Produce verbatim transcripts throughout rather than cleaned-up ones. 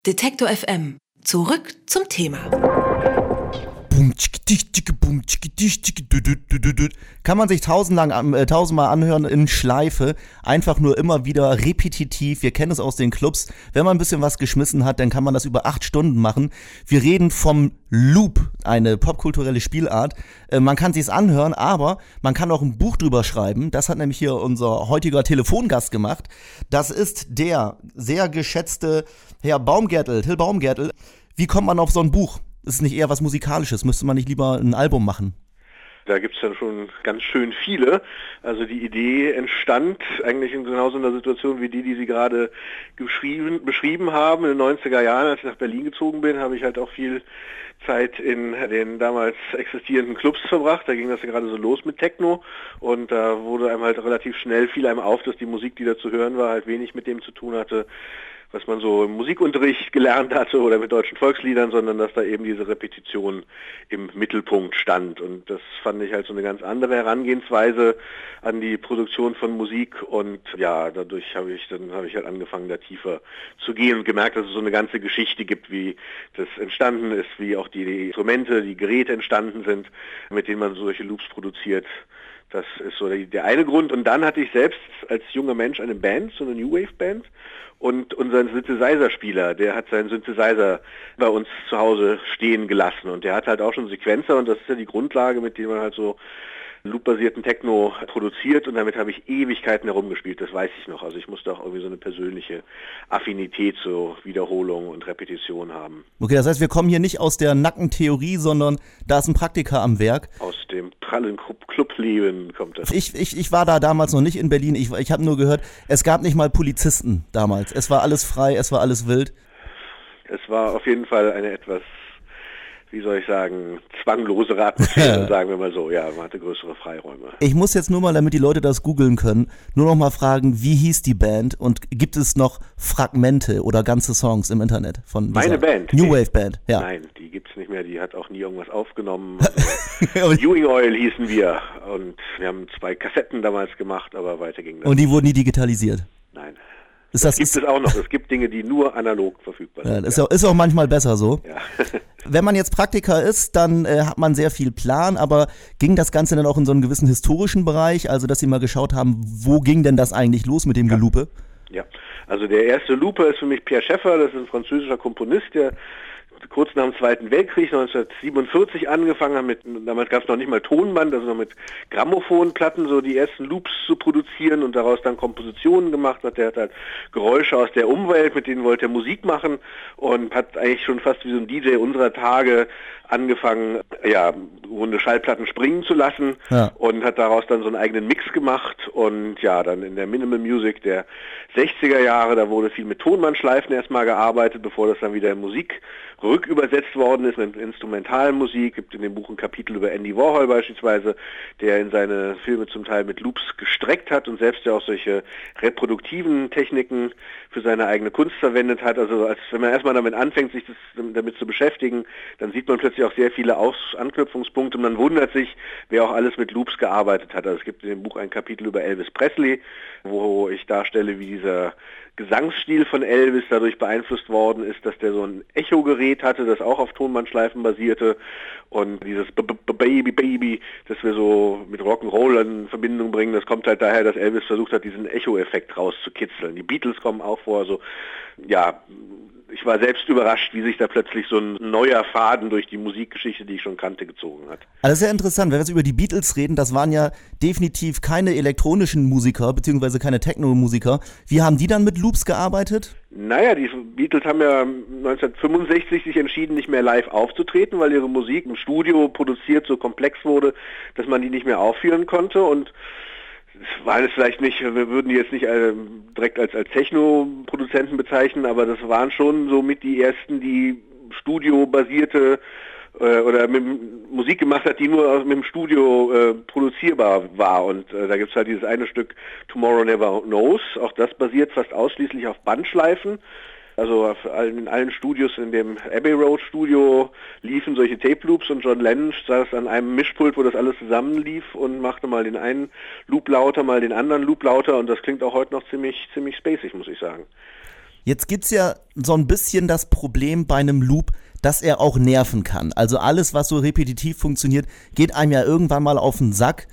Detektor F M. Zurück zum Thema. Kann man sich tausendlang, äh, tausendmal anhören in Schleife, einfach nur immer wieder repetitiv. Wir kennen es aus den Clubs. Wenn man ein bisschen was geschmissen hat, dann kann man das über acht Stunden machen. Wir reden vom Loop, eine popkulturelle Spielart. Äh, man kann sich's anhören, aber man kann auch ein Buch drüber schreiben. Das hat nämlich hier unser heutiger Telefongast gemacht. Das ist der sehr geschätzte Herr Baumgärtel, Till Baumgärtel. Wie kommt man auf so ein Buch? Das ist nicht eher was Musikalisches. Müsste man nicht lieber ein Album machen? Da gibt es dann schon ganz schön viele. Also die Idee entstand eigentlich in genauso einer Situation wie die, die Sie gerade beschrieben, beschrieben haben. In den neunziger Jahren, als ich nach Berlin gezogen bin, habe ich halt auch viel Zeit in den damals existierenden Clubs verbracht. Da ging das ja gerade so los mit Techno und da wurde einem halt relativ schnell, fiel einem auf, dass die Musik, die da zu hören war, halt wenig mit dem zu tun hatte, was man so im Musikunterricht gelernt hatte oder mit deutschen Volksliedern, sondern dass da eben diese Repetition im Mittelpunkt stand. Und das fand ich halt so eine ganz andere Herangehensweise an die Produktion von Musik. Und ja, dadurch habe ich dann habe ich halt angefangen, da tiefer zu gehen und gemerkt, dass es so eine ganze Geschichte gibt, wie das entstanden ist, wie auch die Instrumente, die Geräte entstanden sind, mit denen man solche Loops produziert. Das ist so der eine Grund. Und dann hatte ich selbst als junger Mensch eine Band, so eine New Wave Band. Und unseren Synthesizer-Spieler, der hat seinen Synthesizer bei uns zu Hause stehen gelassen. Und der hat halt auch schon Sequenzer und das ist ja die Grundlage, mit dem man halt so loop-basierten Techno produziert. Und damit habe ich Ewigkeiten herumgespielt, das weiß ich noch. Also ich musste auch irgendwie so eine persönliche Affinität zur Wiederholung und Repetition haben. Okay, das heißt, wir kommen hier nicht aus der Nackentheorie, sondern da ist ein Praktiker am Werk. Aus dem prallen Clubleben kommt das. Ich, ich, ich war da damals noch nicht in Berlin. Ich, ich habe nur gehört, es gab nicht mal Polizisten damals. Es war alles frei, es war alles wild. Es war auf jeden Fall eine etwas, wie soll ich sagen, zwanglosere Atmosphäre, sagen wir mal so. Ja, man hatte größere Freiräume. Ich muss jetzt nur mal, damit die Leute das googeln können, nur noch mal fragen, wie hieß die Band und gibt es noch Fragmente oder ganze Songs im Internet von dieser Meine Band? New Nee. Wave Band? Ja. Nein, die gibt's nicht mehr. Die hat auch nie irgendwas aufgenommen. Also, Ewing Oil hießen wir und wir haben zwei Kassetten damals gemacht, aber weiter ging das. Und die wurden nie digitalisiert? Nein. Ist das, das gibt ist, es auch noch. Es gibt Dinge, die nur analog verfügbar sind. Ja, ist, ja. Auch, ist auch manchmal besser so. Ja. Wenn man jetzt Praktiker ist, dann äh, hat man sehr viel Plan, aber ging das Ganze dann auch in so einen gewissen historischen Bereich, also dass Sie mal geschaut haben, wo ging denn das eigentlich los mit dem Ja. Gelupe? Ja, also der erste Looper ist für mich Pierre Schaeffer, das ist ein französischer Komponist, der kurz nach dem Zweiten Weltkrieg neunzehnhundertsiebenundvierzig angefangen hat, mit, damals gab es noch nicht mal Tonband, also noch mit Grammophonplatten so die ersten Loops zu produzieren und daraus dann Kompositionen gemacht hat. Der hat halt Geräusche aus der Umwelt, mit denen wollte er Musik machen und hat eigentlich schon fast wie so ein D J unserer Tage angefangen, ja, runde Schallplatten springen zu lassen, ja, und hat daraus dann so einen eigenen Mix gemacht und ja, dann in der Minimal Music der sechziger Jahre, da wurde viel mit Tonbandschleifen erstmal gearbeitet, bevor das dann wieder in Musik rückübersetzt worden ist, in Instrumentalmusik. Gibt in dem Buch ein Kapitel über Andy Warhol beispielsweise, der in seine Filme zum Teil mit Loops gestreckt hat und selbst ja auch solche reproduktiven Techniken für seine eigene Kunst verwendet hat. Also als wenn man erstmal damit anfängt, sich das, damit zu beschäftigen, dann sieht man plötzlich auch sehr viele Aus- Anknüpfungspunkte und man wundert sich, wer auch alles mit Loops gearbeitet hat. Also es gibt in dem Buch ein Kapitel über Elvis Presley, wo ich darstelle, wie dieser Gesangsstil von Elvis dadurch beeinflusst worden ist, dass der so ein Echo-Gerät hatte, das auch auf Tonbandschleifen basierte und dieses Baby Baby, das wir so mit Rock'n'Roll in Verbindung bringen, das kommt halt daher, dass Elvis versucht hat, diesen Echo-Effekt rauszukitzeln. Die Beatles kommen auch vor, also ja, ich war selbst überrascht, wie sich da plötzlich so ein neuer Faden durch die Musikgeschichte, die ich schon kannte, gezogen hat. Also sehr interessant, wenn wir jetzt über die Beatles reden, das waren ja definitiv keine elektronischen Musiker, beziehungsweise keine Techno-Musiker. Wie haben die dann mit Loops gearbeitet? Naja, die Beatles haben ja neunzehnhundertfünfundsechzig sich entschieden, nicht mehr live aufzutreten, weil ihre Musik im Studio produziert so komplex wurde, dass man die nicht mehr aufführen konnte und waren es vielleicht nicht, wir würden die jetzt nicht äh, direkt als, als Techno-Produzenten bezeichnen, aber das waren schon so mit die ersten, die studiobasierte äh, oder mit Musik gemacht hat, die nur aus, mit dem Studio äh, produzierbar war. Und äh, da gibt es halt dieses eine Stück Tomorrow Never Knows, auch das basiert fast ausschließlich auf Bandschleifen. Also auf allen, in allen Studios, in dem Abbey Road Studio liefen solche Tape Loops und John Lennon saß an einem Mischpult, wo das alles zusammenlief und machte mal den einen Loop lauter, mal den anderen Loop lauter und das klingt auch heute noch ziemlich, ziemlich spacig, muss ich sagen. Jetzt gibt's ja so ein bisschen das Problem bei einem Loop, dass er auch nerven kann. Also alles, was so repetitiv funktioniert, geht einem ja irgendwann mal auf den Sack.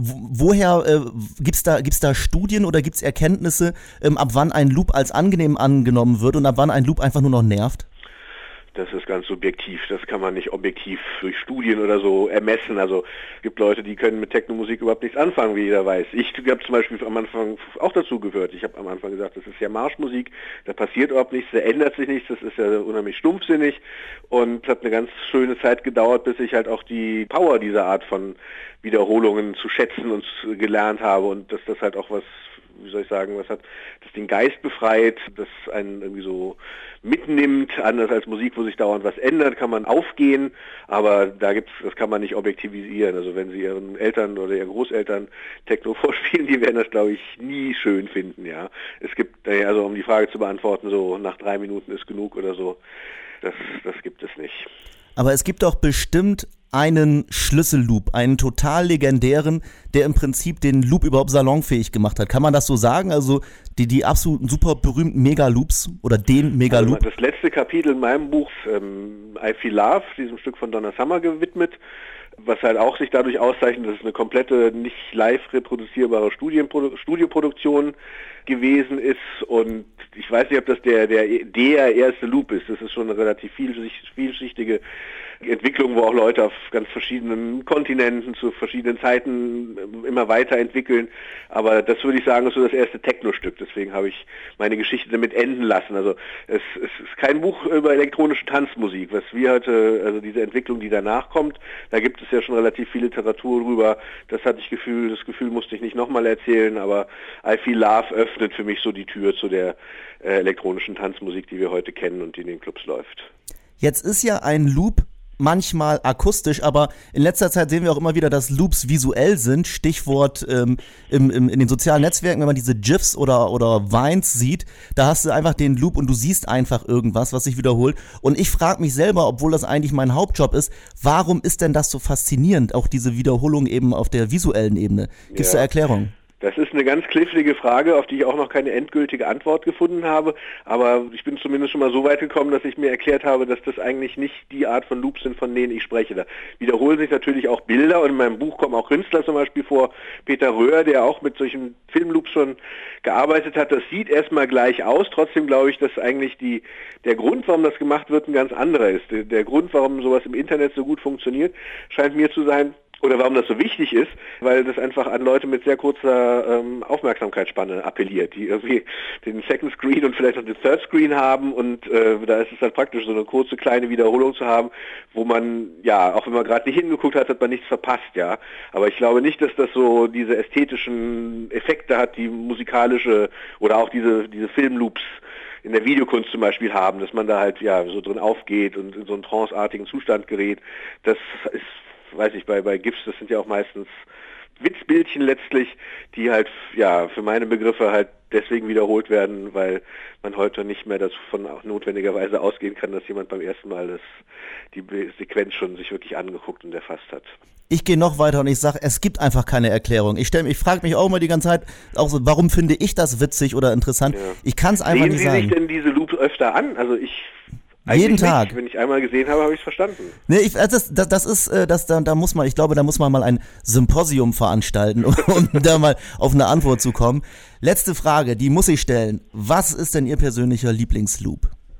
Woher äh, gibt's da gibt's da Studien oder gibt's Erkenntnisse, ähm, ab wann ein Loop als angenehm angenommen wird und ab wann ein Loop einfach nur noch nervt? Das ist ganz subjektiv, das kann man nicht objektiv durch Studien oder so ermessen. Also es gibt Leute, die können mit Techno-Musik überhaupt nichts anfangen, wie jeder weiß. Ich habe zum Beispiel am Anfang auch dazu gehört. Ich habe am Anfang gesagt, das ist ja Marschmusik, da passiert überhaupt nichts, da ändert sich nichts, das ist ja unheimlich stumpfsinnig und es hat eine ganz schöne Zeit gedauert, bis ich halt auch die Power dieser Art von Wiederholungen zu schätzen und gelernt habe und dass das halt auch was, wie soll ich sagen, was hat, das den Geist befreit, das einen irgendwie so mitnimmt, anders als Musik, wo sich dauernd was ändert, kann man aufgehen, aber da gibt's, das kann man nicht objektivisieren. Also wenn Sie Ihren Eltern oder Ihren Großeltern Techno vorspielen, die werden das, glaube ich, nie schön finden, ja. Es gibt, also um die Frage zu beantworten, so nach drei Minuten ist genug oder so, das, das gibt es nicht. Aber es gibt doch bestimmt einen Schlüsselloop, einen total legendären, der im Prinzip den Loop überhaupt salonfähig gemacht hat. Kann man das so sagen? Also die, die absoluten super berühmten Megaloops oder den Megaloop? Also das letzte Kapitel in meinem Buch, ähm, I Feel Love, diesem Stück von Donna Summer gewidmet, was halt auch sich dadurch auszeichnet, dass es eine komplette, nicht live reproduzierbare Studienprodu- Studioproduktion gewesen ist und ich weiß nicht, ob das der, der, der erste Loop ist. Das ist schon eine relativ vielschichtige Entwicklung, wo auch Leute auf ganz verschiedenen Kontinenten zu verschiedenen Zeiten immer weiterentwickeln. Aber das würde ich sagen, ist so das erste Techno-Stück. Deswegen habe ich meine Geschichte damit enden lassen. Also es, es ist kein Buch über elektronische Tanzmusik. Was wir heute, also diese Entwicklung, die danach kommt, da gibt es ja schon relativ viel Literatur drüber. Das hatte ich Gefühl, das Gefühl musste ich nicht nochmal erzählen, aber I Feel Love öffnet für mich so die Tür zu der äh, elektronischen Tanzmusik, die wir heute kennen und die in den Clubs läuft. Jetzt ist ja ein Loop manchmal akustisch, aber in letzter Zeit sehen wir auch immer wieder, dass Loops visuell sind. Stichwort ähm, im, im, in den sozialen Netzwerken, wenn man diese GIFs oder, oder Vines sieht, da hast du einfach den Loop und du siehst einfach irgendwas, was sich wiederholt. Und ich frage mich selber, obwohl das eigentlich mein Hauptjob ist, warum ist denn das so faszinierend, auch diese Wiederholung eben auf der visuellen Ebene? Gibt es ja. da Erklärungen? Das ist eine ganz knifflige Frage, auf die ich auch noch keine endgültige Antwort gefunden habe, aber ich bin zumindest schon mal so weit gekommen, dass ich mir erklärt habe, dass das eigentlich nicht die Art von Loops sind, von denen ich spreche. Da wiederholen sich natürlich auch Bilder und in meinem Buch kommen auch Künstler zum Beispiel vor, Peter Röhr, der auch mit solchen Filmloops schon gearbeitet hat. Das sieht erstmal gleich aus, trotzdem glaube ich, dass eigentlich die, der Grund, warum das gemacht wird, ein ganz anderer ist. Der, der Grund, warum sowas im Internet so gut funktioniert, scheint mir zu sein, oder warum das so wichtig ist, weil das einfach an Leute mit sehr kurzer ähm, Aufmerksamkeitsspanne appelliert, die irgendwie den Second Screen und vielleicht noch den Third Screen haben und äh, da ist es halt praktisch, so eine kurze kleine Wiederholung zu haben, wo man, ja, auch wenn man gerade nicht hingeguckt hat, hat man nichts verpasst, ja. Aber ich glaube nicht, dass das so diese ästhetischen Effekte hat, die musikalische oder auch diese, diese Filmloops in der Videokunst zum Beispiel haben, dass man da halt, ja, so drin aufgeht und in so einen tranceartigen Zustand gerät. Das ist, weiß ich, bei, bei GIFs, das sind ja auch meistens Witzbildchen letztlich, die halt, ja, für meine Begriffe halt deswegen wiederholt werden, weil man heute nicht mehr davon auch notwendigerweise ausgehen kann, dass jemand beim ersten Mal das, die Sequenz schon sich wirklich angeguckt und erfasst hat. Ich gehe noch weiter und ich sage, es gibt einfach keine Erklärung. Ich stelle, ich frage mich auch immer die ganze Zeit, auch so, warum finde ich das witzig oder interessant? Ja. Ich kann es einfach Sehen nicht Sie sagen. Sehen Sie sich denn diese Loops öfter an? Also ich Eigentlich jeden Tag. Nicht. Wenn ich einmal gesehen habe, habe ich es verstanden. Nee, ich, das, das, das ist, das, da, da muss man, ich glaube, da muss man mal ein Symposium veranstalten, um, um da mal auf eine Antwort zu kommen. Letzte Frage, die muss ich stellen. Was ist denn Ihr persönlicher Lieblingsloop?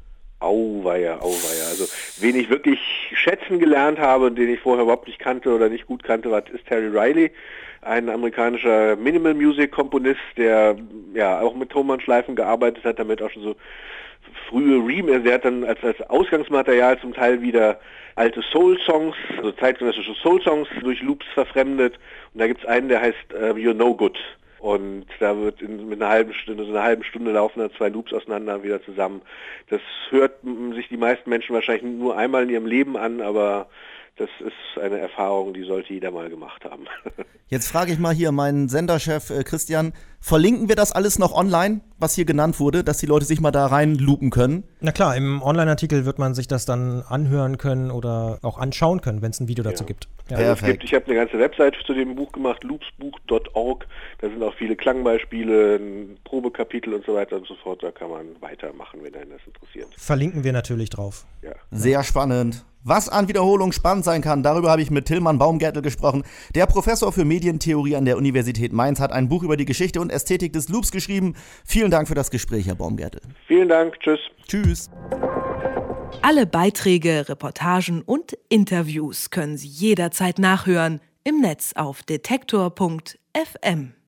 Auweia, auweia. Also, wen ich wirklich schätzen gelernt habe, den ich vorher überhaupt nicht kannte oder nicht gut kannte, war, ist Terry Riley, ein amerikanischer Minimal Music Komponist, der ja auch mit Thomann-Schleifen gearbeitet hat, damit auch schon so frühe Remix, der hat dann als, als Ausgangsmaterial zum Teil wieder alte Soul-Songs, also zeitgenössische Soul-Songs durch Loops verfremdet. Und da gibt es einen, der heißt uh, You're No Good. Und da wird in, mit einer halben Stunde, so einer halben Stunde laufen da zwei Loops auseinander wieder zusammen. Das hört sich die meisten Menschen wahrscheinlich nur einmal in ihrem Leben an, aber das ist eine Erfahrung, die sollte jeder mal gemacht haben. Jetzt frage ich mal hier meinen Senderchef äh, Christian, verlinken wir das alles noch online, was hier genannt wurde, dass die Leute sich mal da reinlupen können? Na klar, im Online-Artikel wird man sich das dann anhören können oder auch anschauen können, wenn es ein Video dazu Ja. gibt. Ja. Also es gibt, ich habe eine ganze Website zu dem Buch gemacht, loopsbuch punkt org. Da sind auch viele Klangbeispiele, ein Probekapitel und so weiter und so fort. Da kann man weitermachen, wenn einen das interessiert. Verlinken wir natürlich drauf. Ja. Sehr spannend. Was an Wiederholung spannend sein kann, darüber habe ich mit Tilman Baumgärtel gesprochen. Der Professor für Medientheorie an der Universität Mainz hat ein Buch über die Geschichte und Ästhetik des Loops geschrieben. Vielen Dank für das Gespräch, Herr Baumgärtel. Vielen Dank, tschüss. Tschüss. Alle Beiträge, Reportagen und Interviews können Sie jederzeit nachhören im Netz auf detektor punkt f m.